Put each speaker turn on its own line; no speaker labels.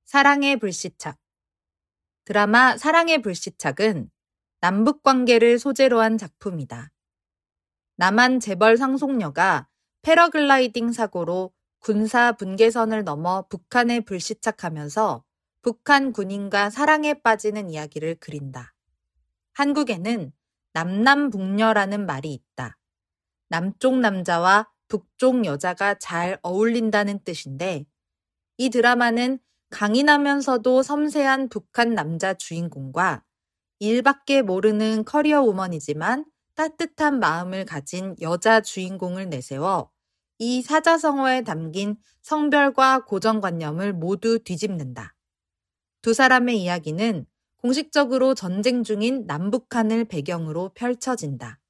사랑의 불시착. 드라마 사랑의 불시착은 남북 관계를 소재로 한 작품이다. 남한 재벌 상속녀가 패러글라이딩 사고로 군사 분계선을 넘어 북한에 불시착하면서 북한 군인과 사랑에 빠지는 이야기를 그린다. 한국에는 남남북녀라는 말이 있다. 남쪽 남자와 북쪽 여자가 잘 어울린다는 뜻인데, 이 드라마는 강인하면서도 섬세한 북한 남자 주인공과 일밖에 모르는 커리어 우먼이지만 따뜻한 마음을 가진 여자 주인공을 내세워 이 사자성어에 담긴 성별과 고정관념을 모두 뒤집는다. 두 사람의 이야기는 공식적으로 전쟁 중인 남북한을 배경으로 펼쳐진다.